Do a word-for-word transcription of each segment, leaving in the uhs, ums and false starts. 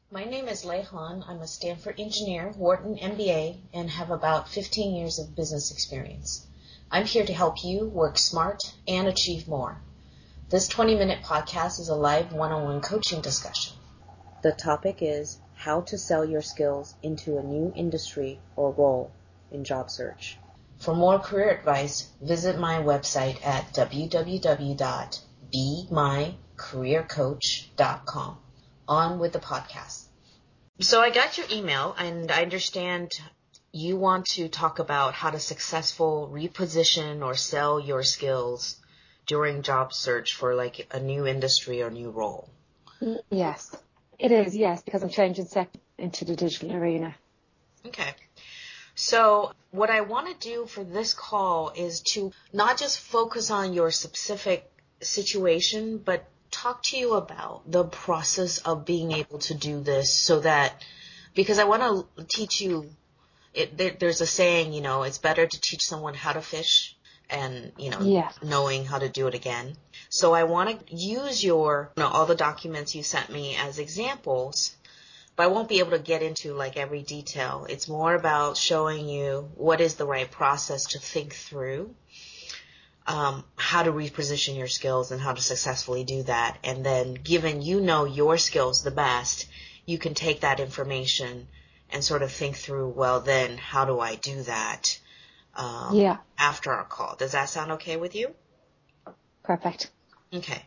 My name is Lei Han. I'm a Stanford engineer, Wharton M B A, and have about fifteen years of business experience. I'm here to help you work smart and achieve more. This twenty-minute podcast is a live one-on-one coaching discussion. The topic is how to sell your skills into a new industry or role in job search. For more career advice, visit my website at w w w dot be my career coach dot com. On with the podcast. So I got your email, and I understand you want to talk about how to successfully reposition or sell your skills during job search for like a new industry or new role. Yes, it is, yes, because I'm changing sector into the digital arena. Okay. So what I want to do for this call is to not just focus on your specific situation, but talk to you about the process of being able to do this so that, because I want to teach you, it, there, there's a saying, you know, it's better to teach someone how to fish and, you know, Yes. knowing how to do it again. So I want to use your, you know, all the documents you sent me as examples, but I won't be able to get into like every detail. It's more about showing you what is the right process to think through. Um, how to reposition your skills and how to successfully do that. And then given you know your skills the best, you can take that information and sort of think through, well, then how do I do that um, yeah. after our call? Does that sound okay with you? Perfect. Okay.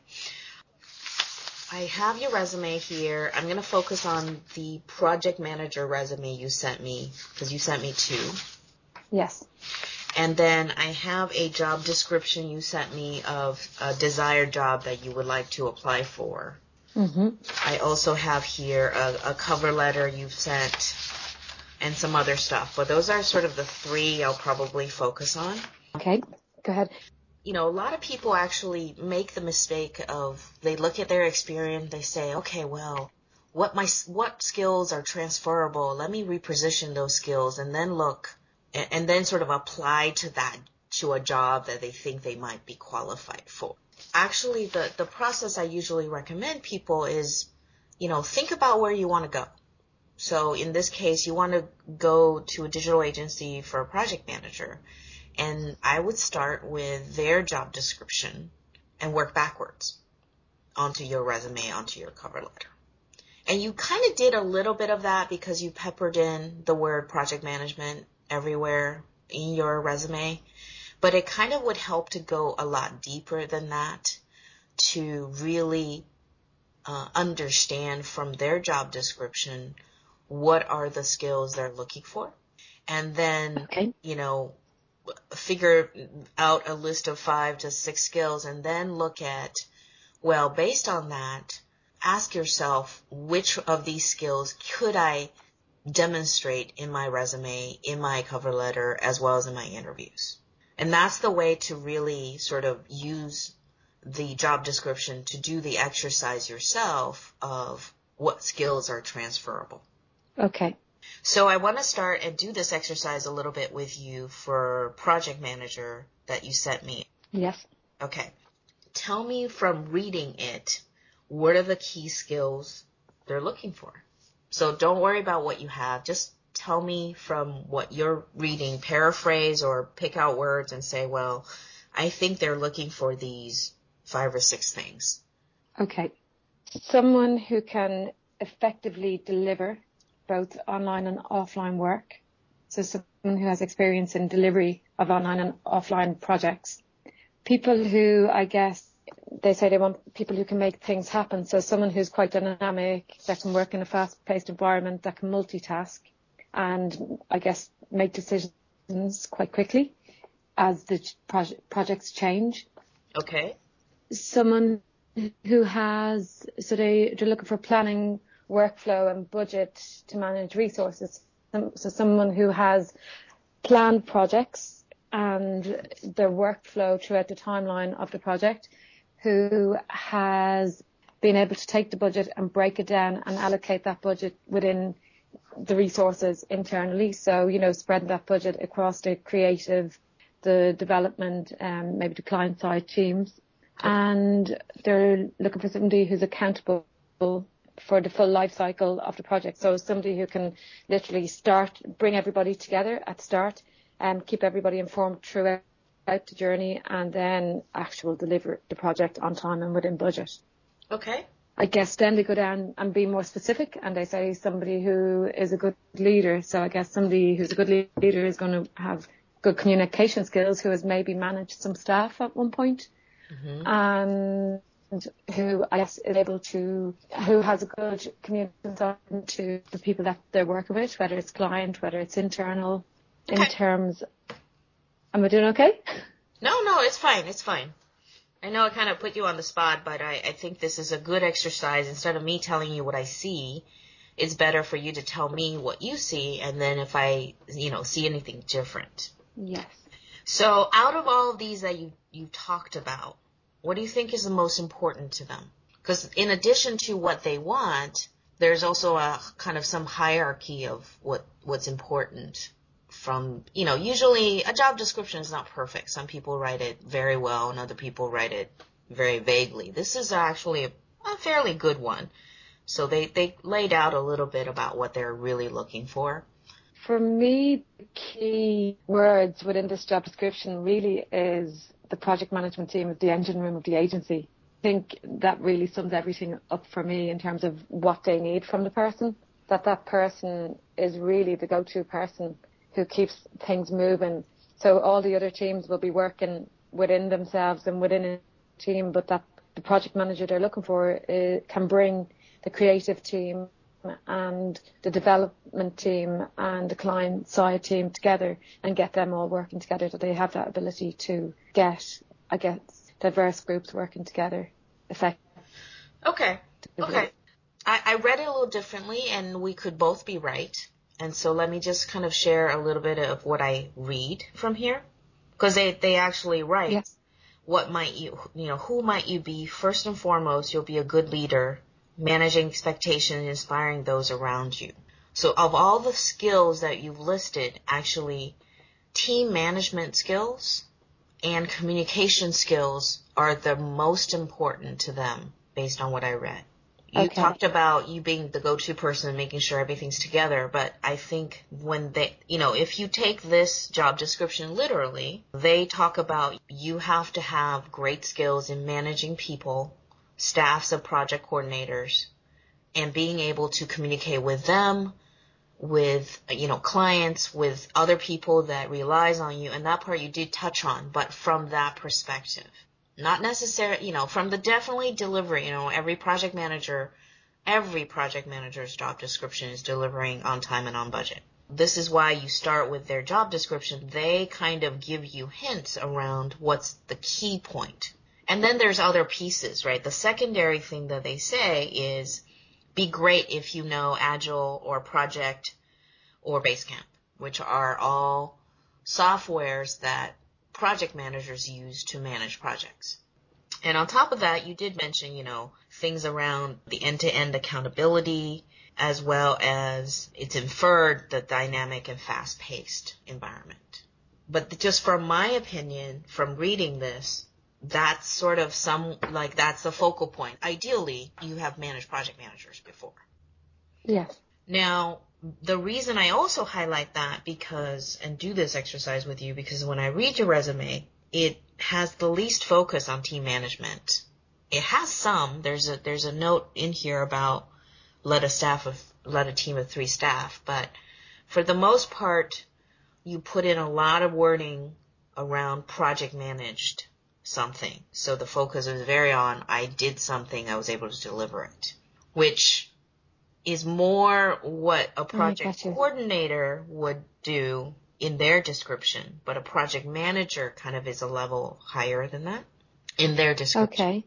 I have your resume here. I'm going to focus on the project manager resume you sent me because you sent me two. Yes. And then I have a job description you sent me of a desired job that you would like to apply for. Mm-hmm. I also have here a, a cover letter you've sent and some other stuff. But those are sort of the three I'll probably focus on. Okay, go ahead. You know, a lot of people actually make the mistake of they look at their experience, they say, okay, well, what my what skills are transferable? Let me reposition those skills and then look and then sort of apply to that, to a job that they think they might be qualified for. Actually, the, the process I usually recommend people is, you know, think about where you want to go. So in this case, you want to go to a digital agency for a project manager. And I would start with their job description and work backwards onto your resume, onto your cover letter. And you kind of did a little bit of that because you peppered in the word project management everywhere in your resume, but it kind of would help to go a lot deeper than that to really uh, understand from their job description what are the skills they're looking for, and then, okay. you know, figure out a list of five to six skills and then look at, well, based on that, ask yourself which of these skills could I demonstrate in my resume, in my cover letter, as well as in my interviews. And that's the way to really sort of use the job description to do the exercise yourself of what skills are transferable. Okay. So I want to start and do this exercise a little bit with you for project manager that you sent me. Yes. Okay. Tell me from reading it, what are the key skills they're looking for? So don't worry about what you have. Just tell me from what you're reading, paraphrase or pick out words and say, well, I think they're looking for these five or six things. Okay. Someone who can effectively deliver both online and offline work. So someone who has experience in delivery of online and offline projects. People who, I guess, they say they want people who can make things happen. So someone who's quite dynamic, that can work in a fast-paced environment, that can multitask and, I guess, make decisions quite quickly as the proje- projects change. Okay. Someone who has, so they, they're looking for planning, workflow and budget to manage resources. So someone who has planned projects and their workflow throughout the timeline of the project, who has been able to take the budget and break it down and allocate that budget within the resources internally. So, you know, spreading that budget across the creative, the development, um, maybe the client side teams. Okay. And they're looking for somebody who's accountable for the full life cycle of the project. So somebody who can literally start, bring everybody together at the start, and keep everybody informed throughout the journey, and then actual deliver the project on time and within budget. Okay. I guess then they go down and be more specific, and they say somebody who is a good leader. So I guess somebody who's a good leader is going to have good communication skills, who has maybe managed some staff at one point, mm-hmm. and who I guess is able to, who has a good communication to the people that they're working with, whether it's client, whether it's internal, okay. in terms. Am I doing okay? No, no, it's fine. It's fine. I know I kind of put you on the spot, but I, I think this is a good exercise. Instead of me telling you what I see, it's better for you to tell me what you see, and then if I, you know, see anything different. Yes. So out of all of these that you, you talked about, what do you think is the most important to them? Because in addition to what they want, there's also a kind of some hierarchy of what, what's important. From, you know, usually a job description is not perfect. Some people write it very well and other people write it very vaguely. This is actually a, a fairly good one. So they, they laid out a little bit about what they're really looking for. For me, the key words within this job description really is the project management team is the engine room of the agency. I think that really sums everything up for me in terms of what they need from the person, that that person is really the go-to person who keeps things moving. So all the other teams will be working within themselves and within a team, but that the project manager they're looking for uh, can bring the creative team and the development team and the client side team together and get them all working together, so they have that ability to get, I guess, diverse groups working together effectively. Okay. Okay. I, I read it a little differently, and we could both be right. And so let me just kind of share a little bit of what I read from here, because they, they actually write, yes. What might you, you know, who might you be? First and foremost, you'll be a good leader, managing expectations and inspiring those around you. So of all the skills that you've listed, actually, team management skills and communication skills are the most important to them based on what I read. You okay. talked about you being the go-to person and making sure everything's together, but I think when they, you know, if you take this job description literally, they talk about you have to have great skills in managing people, staffs of project coordinators, and being able to communicate with them, with, you know, clients, with other people that relies on you. And that part you did touch on, but from that perspective. Not necessarily, you know, from the definitely delivery, you know, every project manager, every project manager's job description is delivering on time and on budget. This is why you start with their job description. They kind of give you hints around what's the key point. And then there's other pieces, right? The secondary thing that they say is be great if you know Agile or Project or Basecamp, which are all softwares that project managers use to manage projects. And on top of that, you did mention, you know, things around the end-to-end accountability, as well as it's inferred the dynamic and fast-paced environment. But just from my opinion, from reading this, that's sort of some, like that's the focal point. Ideally, you have managed project managers before. Yes. Now, the reason I also highlight that because, and do this exercise with you, because when I read your resume, it has the least focus on team management. It has some. There's a, there's a note in here about let a staff of, let a team of three staff. But for the most part, you put in a lot of wording around project managed something. So the focus is very on, I did something, I was able to deliver it, which is more what a project coordinator would do in their description, but a project manager kind of is a level higher than that in their description. Okay.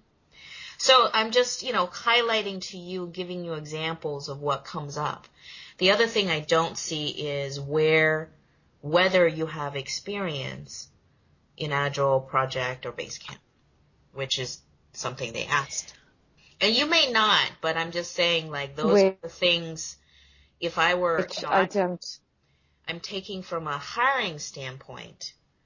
So I'm just, you know, highlighting to you, giving you examples of what comes up. The other thing I don't see is where, whether you have experience in Agile, Project, or Basecamp, which is something they asked. And you may not, but I'm just saying, like, those Wait. are the things, if I were, you know, I don't. I'm taking from a hiring standpoint,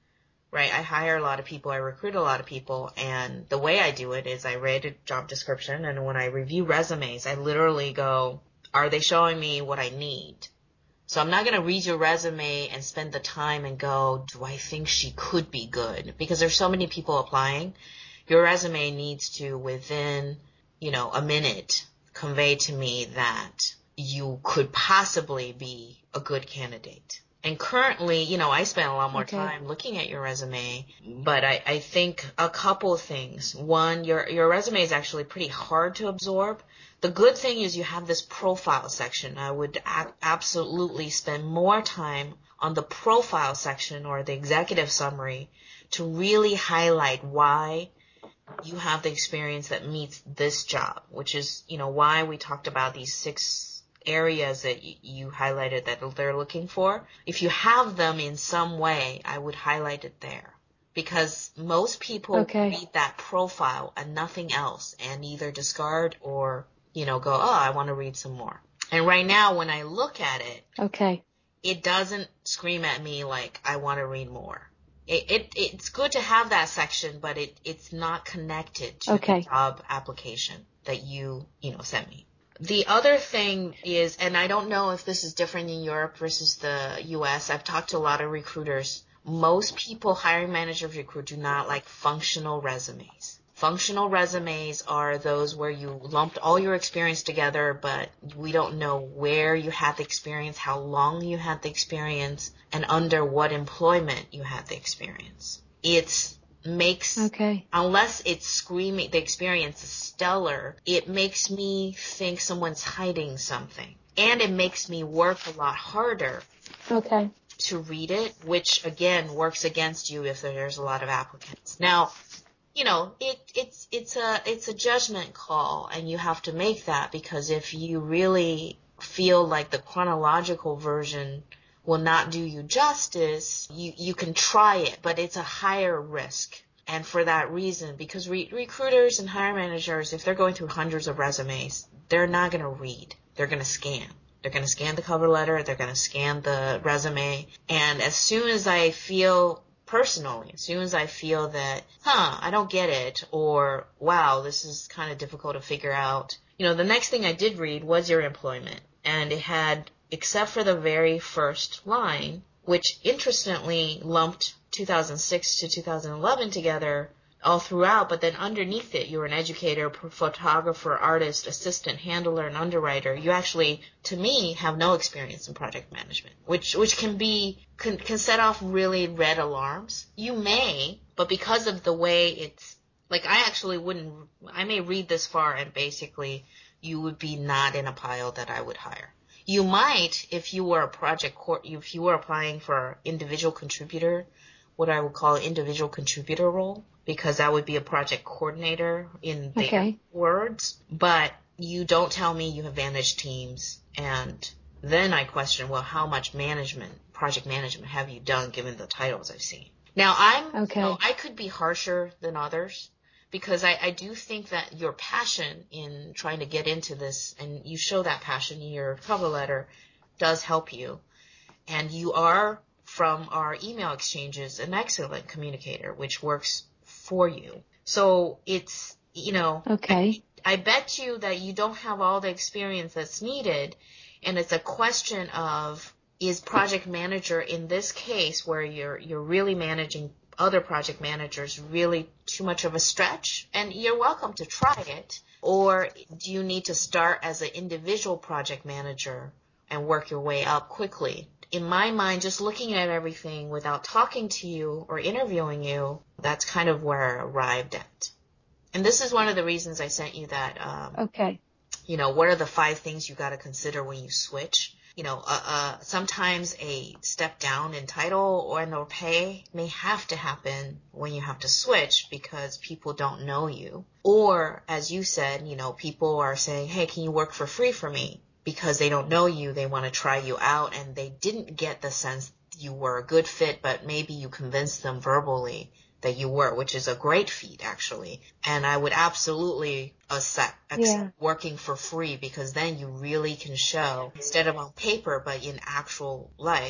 right? I hire a lot of people, I recruit a lot of people, and the way I do it is I read a job description, and when I review resumes, I literally go, are they showing me what I need? So I'm not going to read your resume and spend the time and go, do I think she could be good? Because there's so many people applying. Your resume needs to, within, you know, a minute, convey to me that you could possibly be a good candidate. And currently, you know, I spend a lot more Okay. time looking at your resume, but I, I think a couple of things. One, your, your resume is actually pretty hard to absorb. The good thing is you have this profile section. I would a- absolutely spend more time on the profile section or the executive summary to really highlight why you have the experience that meets this job, which is, you know, why we talked about these six areas that y- you highlighted that they're looking for. If you have them in some way, I would highlight it there. Because most people Okay. read that profile and nothing else and either discard or, you know, go, oh, I want to read some more. And right now, when I look at it, Okay. it doesn't scream at me like I want to read more. It, it it's good to have that section, but it it's not connected to Okay. the job application that you you know sent me. The other thing is, and I don't know if this is different in Europe versus the U S. I've talked to a lot of recruiters. Most people, hiring managers recruit, do not like functional resumes. Functional resumes are those where you lumped all your experience together, but we don't know where you had the experience, how long you had the experience, and under what employment you had the experience. It makes, Okay. unless it's screaming, the experience is stellar, it makes me think someone's hiding something. And it makes me work a lot harder Okay. to read it, which again works against you if there's a lot of applicants. Now, you know, it, it's, it's a, it's a judgment call, and you have to make that, because if you really feel like the chronological version will not do you justice, you, you can try it, but it's a higher risk. And for that reason, because re- recruiters and hiring managers, if they're going through hundreds of resumes, they're not going to read. They're going to scan. They're going to scan the cover letter. They're going to scan the resume. And as soon as I feel personally, as soon as I feel that, huh, I don't get it, or wow, this is kind of difficult to figure out. You know, the next thing I did read was your employment, and it had, except for the very first line, which interestingly lumped two thousand six to two thousand eleven together all throughout, but then underneath it, you're an educator, photographer, artist, assistant, handler, and underwriter. You actually, to me, have no experience in project management, which which can be can, can set off really red alarms. You may, but because of the way it's, like, I actually wouldn't, I may read this far and basically you would be not in a pile that I would hire. You might, if you were a project, if you were applying for individual contributor, what I would call an individual contributor role, because that would be a project coordinator in their Okay. words. But you don't tell me you have managed teams, and then I question, well, how much management, project management have you done given the titles I've seen? Now, I'm, Okay. you know, I could be harsher than others, because I, I do think that your passion in trying to get into this, and you show that passion in your cover letter, does help you. And you are, from our email exchanges, an excellent communicator, which works for you. So it's, you know, Okay. I, I bet you that you don't have all the experience that's needed, and it's a question of, is project manager in this case where you're you're really managing other project managers really too much of a stretch? And you're welcome to try it. Or do you need to start as an individual project manager and work your way up quickly? In my mind, just looking at everything without talking to you or interviewing you, that's kind of where I arrived at. And this is one of the reasons I sent you that, um, Okay. you know, what are the five things you got to consider when you switch? You know, uh, uh, sometimes a step down in title or in or pay may have to happen when you have to switch because people don't know you. Or, as you said, you know, people are saying, hey, can you work for free for me? Because they don't know you, they want to try you out, and they didn't get the sense you were a good fit, but maybe you convinced them verbally that you were, which is a great feat, actually. And I would absolutely accept, accept Yeah. working for free, because then you really can show, instead of on paper, but in actual life,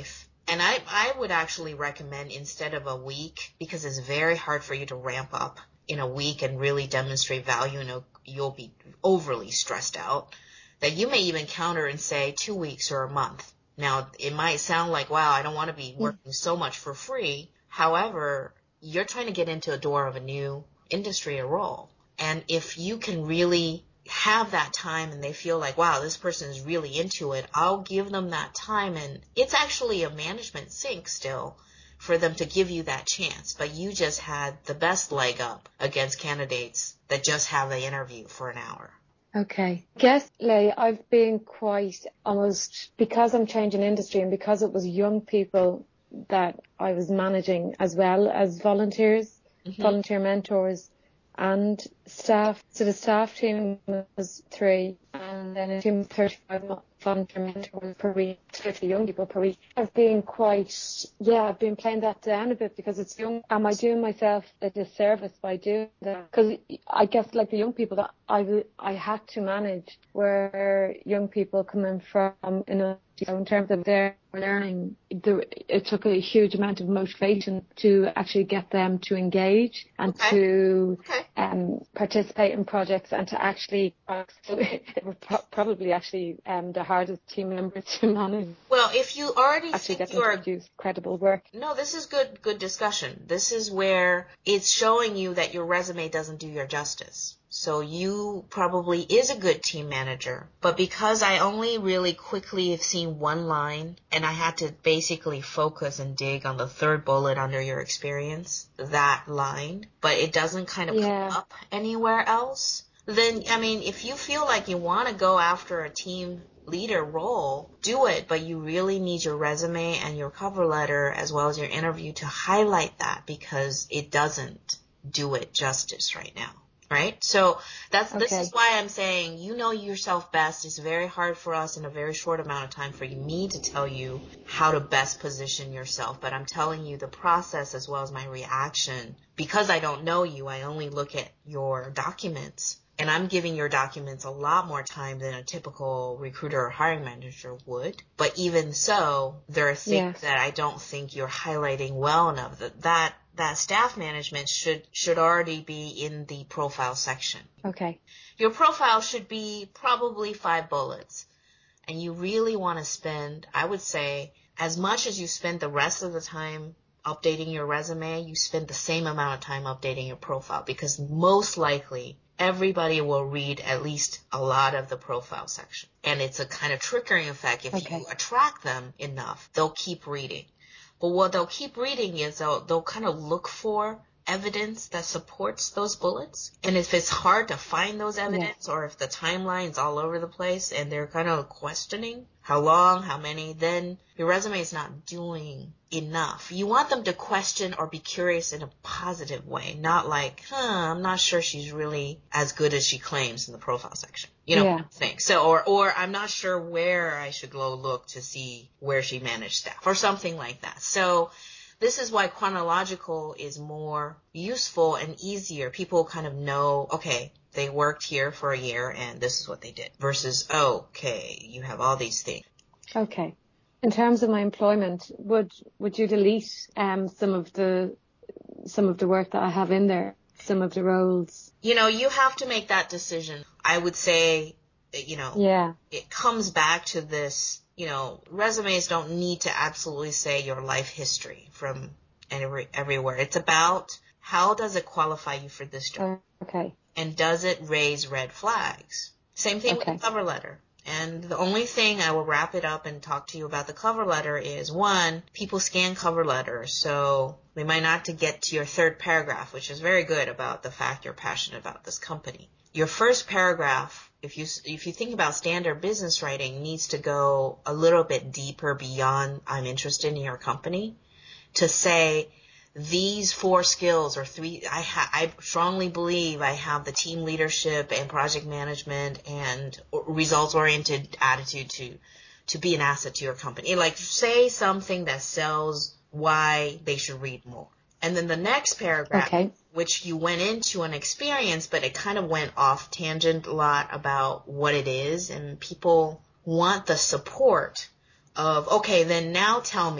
And I, I would actually recommend instead of a week, because it's very hard for you to ramp up in a week and really demonstrate value, and you'll be overly stressed out, that you may even counter and say two weeks or a month. Now, it might sound like, wow, I don't want to be working so much for free. However, you're trying to get into a door of a new industry or role. And if you can really have that time and they feel like, wow, this person is really into it, I'll give them that time. And it's actually a management sink still for them to give you that chance. But you just had the best leg up against candidates that just have the interview for an hour. Okay. Guess, Leigh, I've been quite almost, because I'm changing industry and because it was young people that I was managing as well as volunteers, mm-hmm. volunteer mentors and staff. So the staff team was three and then a team of thirty-five volunteer mentors per week, thirty young people per week. I've been quite, yeah, I've been playing that down a bit because it's young. Am I doing myself a disservice by doing that? Because I guess like the young people that I, I had to manage were young people coming from, you know, in terms of their learning, it took a huge amount of motivation to actually get them to engage and okay. to okay. Um, participate in projects and to actually, so it was pro- probably actually um, the hardest team member to manage. Well, if you already actually think get you them are, to produce credible work. No, this is good, good discussion. This is where it's showing you that your resume doesn't do your justice. So you probably is a good team manager, but because I only really quickly have seen one line and I had to basically focus and dig on the third bullet under your experience, that line, but it doesn't kind of yeah. come up anywhere else, then, I mean, if you feel like you want to go after a team leader role, do it, but you really need your resume and your cover letter as well as your interview to highlight that because it doesn't do it justice right now. Right? So that's, okay. This is why I'm saying, you know yourself best. It's very hard for us in a very short amount of time for me to tell you how to best position yourself. But I'm telling you the process as well as my reaction. Because I don't know you, I only look at your documents. And I'm giving your documents a lot more time than a typical recruiter or hiring manager would. But even so, there are things yes. that I don't think you're highlighting well enough. That that that staff management should should already be in the profile section. Okay. Your profile should be probably five bullets. And you really want to spend, I would say, as much as you spend the rest of the time updating your resume, you spend the same amount of time updating your profile because most likely everybody will read at least a lot of the profile section. And it's a kind of triggering effect. If okay. you attract them enough, they'll keep reading. But what they'll keep reading is they'll, they'll kind of look for evidence that supports those bullets. And if it's hard to find those evidence yeah. or if the timeline's all over the place and they're kind of questioning how long, how many, then your resume is not doing enough. You want them to question or be curious in a positive way, not like, huh, I'm not sure she's really as good as she claims in the profile section. You know, yeah. thing. So, or, or I'm not sure where I should go look to see where she managed staff or something like that. So this is why chronological is more useful and easier. People kind of know, okay, they worked here for a year and this is what they did versus, oh, okay, you have all these things. Okay. In terms of my employment, would would you delete um some of the some of the work that I have in there, some of the roles? You know, you have to make that decision. I would say, you know, yeah. it comes back to this, you know, resumes don't need to absolutely say your life history from every, everywhere. It's about how does it qualify you for this job? Okay. And does it raise red flags? Same thing okay. with the cover letter. And the only thing I will wrap it up and talk to you about the cover letter is, one, people scan cover letters, so they might not to get to your third paragraph, which is very good about the fact you're passionate about this company. Your first paragraph, if you if you think about standard business writing, needs to go a little bit deeper beyond I'm interested in your company to say, these four skills or three, I, ha- I strongly believe I have the team leadership and project management and results-oriented attitude to, to be an asset to your company. Like, say something that sells why they should read more. And then the next paragraph, okay. which you went into an experience, but it kind of went off tangent a lot about what it is, and people want the support of, okay, then now tell me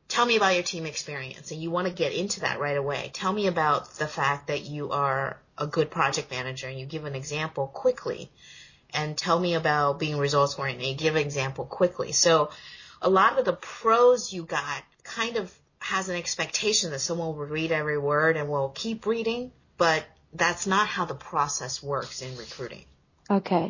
tell me about your team experience, and you want to get into that right away. Tell me about the fact that you are a good project manager, and you give an example quickly. And tell me about being results oriented, and give an example quickly. So a lot of the pros you got kind of has an expectation that someone will read every word and will keep reading, but that's not how the process works in recruiting. Okay.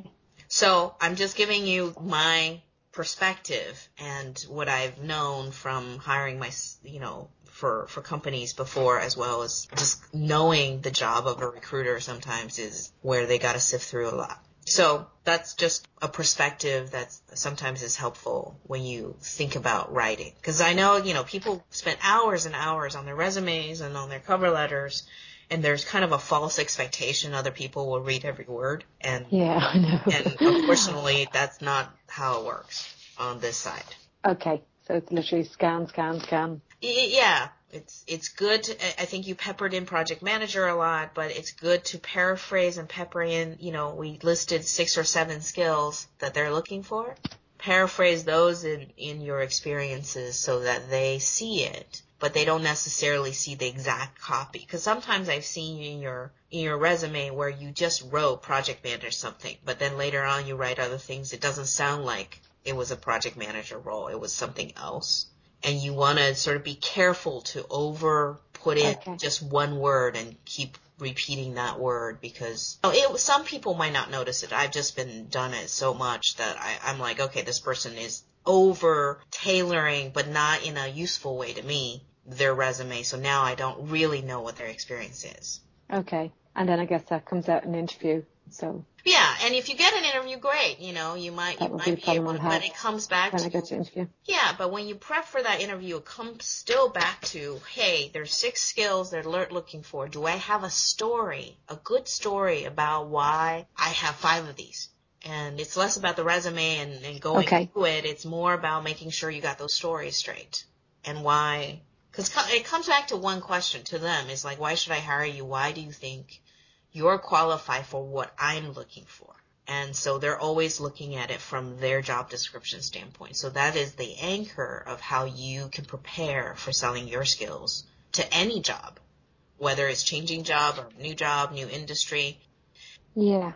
So I'm just giving you my perspective and what I've known from hiring my, you know, for, for companies before, as well as just knowing the job of a recruiter sometimes is where they got to sift through a lot. So that's just a perspective that sometimes is helpful when you think about writing. Because I know, you know, people spend hours and hours on their resumes and on their cover letters, and there's kind of a false expectation other people will read every word. And, yeah, I know. and unfortunately, that's not how it works on this side. Okay, so it's literally scan, scan, scan. Yeah, it's it's good to, I think you peppered in project manager a lot, but it's good to paraphrase and pepper in, you know, we listed six or seven skills that they're looking for. Paraphrase those in, in your experiences so that they see it, but they don't necessarily see the exact copy. Because sometimes I've seen you in your in your resume where you just wrote project manager something, but then later on you write other things. It doesn't sound like it was a project manager role. It was something else. And you want to sort of be careful to over put in Okay. just one word and keep repeating that word, because you know, it, some people might not notice it. I've just been done it so much that I, I'm like, okay, this person is over tailoring, but not in a useful way to me, their resume. So now I don't really know what their experience is. Okay. And then I guess that comes out in an interview. So yeah, and if you get an interview, great. You know, you might that you would be might the be problem able I'll to, have but it comes back when to I get to interview. yeah. But when you prep for that interview, it comes still back to, hey, there's six skills they're looking for. Do I have a story, a good story about why I have five of these? And it's less about the resume and, and going Okay. through it. It's more about making sure you got those stories straight and why. Because it comes back to one question to them. It's like, why should I hire you? Why do you think you're qualified for what I'm looking for? And so they're always looking at it from their job description standpoint. So that is the anchor of how you can prepare for selling your skills to any job, whether it's changing job or new job, new industry. Yeah.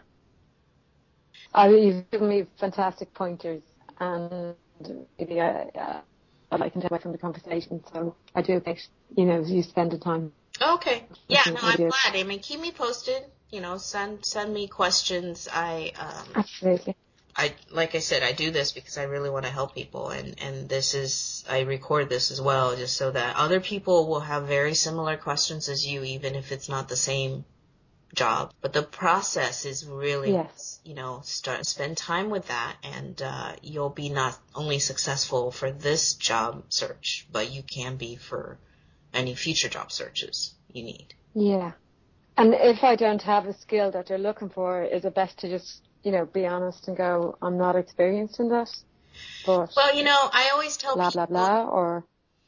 Uh, you've given me fantastic pointers, and maybe I, uh, I can take away from the conversation. So I do appreciate, you know, you spend the time. Okay. Yeah, no, I'm Maybe glad. I mean, keep me posted. You know, send send me questions. I um absolutely. I like I said, I do this because I really want to help people, and and this is I record this as well just so that other people will have very similar questions as you, even if it's not the same job. But the process is really, Yes. you know, start spend time with that, and uh, you'll be not only successful for this job search, but you can be for any future job searches you need. Yeah. And if I don't have a skill that they're looking for, is it best to just, you know, be honest and go, I'm not experienced in that? But Well, you know, I always tell blah, people, blah, blah, or...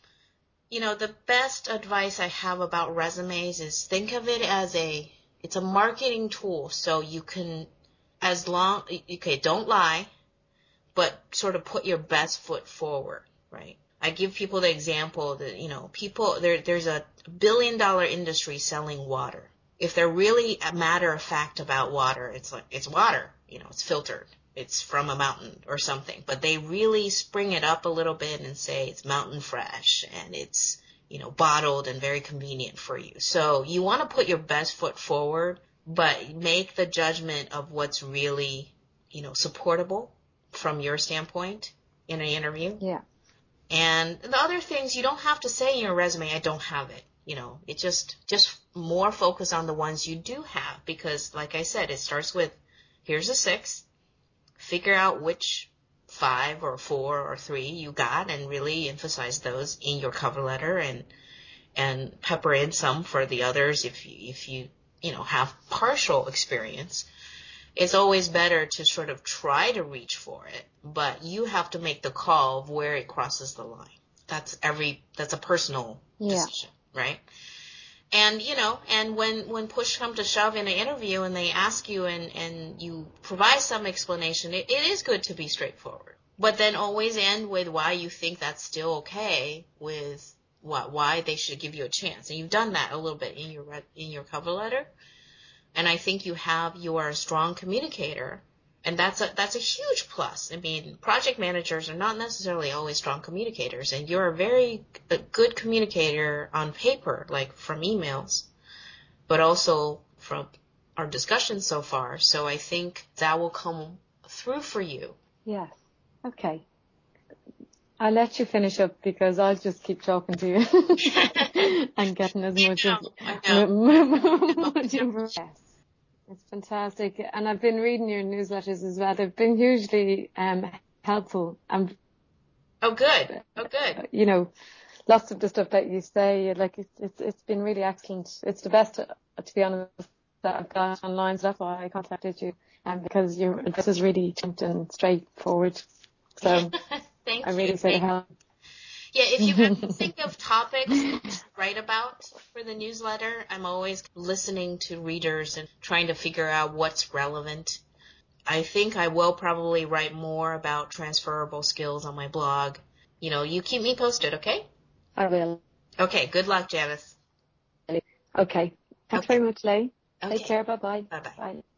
you know, the best advice I have about resumes is think of it as a, it's a marketing tool. So you can, as long, okay, don't lie, but sort of put your best foot forward, right? I give people the example that, you know, people, there, there's a billion dollar industry selling water. If they're really a matter of fact about water, it's like, it's water, you know, it's filtered. It's from a mountain or something, but they really spring it up a little bit and say it's mountain fresh and it's, you know, bottled and very convenient for you. So you want to put your best foot forward, but make the judgment of what's really, you know, supportable from your standpoint in an interview. Yeah. And the other things you don't have to say in your resume, I don't have it. You know, it just, just more focus on the ones you do have, because like I said, it starts with, here's a six, figure out which five or four or three you got and really emphasize those in your cover letter, and, and pepper in some for the others if you, if you, you know, have partial experience. It's always better to sort of try to reach for it, but you have to make the call of where it crosses the line. That's every, that's a personal Yeah. decision, right? And, you know, and when, when push comes to shove in an interview and they ask you and, and you provide some explanation, it, it is good to be straightforward. But then always end with why you think that's still okay, with what, why they should give you a chance. And you've done that a little bit in your, in your cover letter. And I think you have, you are a strong communicator. And that's a, that's a huge plus. I mean, project managers are not necessarily always strong communicators. And you're a very a good communicator on paper, like from emails, but also from our discussion so far. So I think that will come through for you. Yes. Okay. I'll let you finish up because I'll just keep talking to you and getting as much know, of I know. much of yes. It's fantastic. And I've been reading your newsletters as well. They've been hugely um, helpful. And Oh, good. Oh, good. you know, lots of the stuff that you say, like it's it's, it's been really excellent. It's the best, to, to be honest, that I've got online. So that's why I contacted you, and um, because your advice is really succinct and straightforward. So Thank I really you. say to help. Yeah, if you ever think of topics to write about for the newsletter, I'm always listening to readers and trying to figure out what's relevant. I think I will probably write more about transferable skills on my blog. You know, you keep me posted, okay? I will. Okay, good luck, Janice. Okay. Thanks Okay. very much, Leigh. Okay. Take care. Bye-bye. Bye-bye. Bye.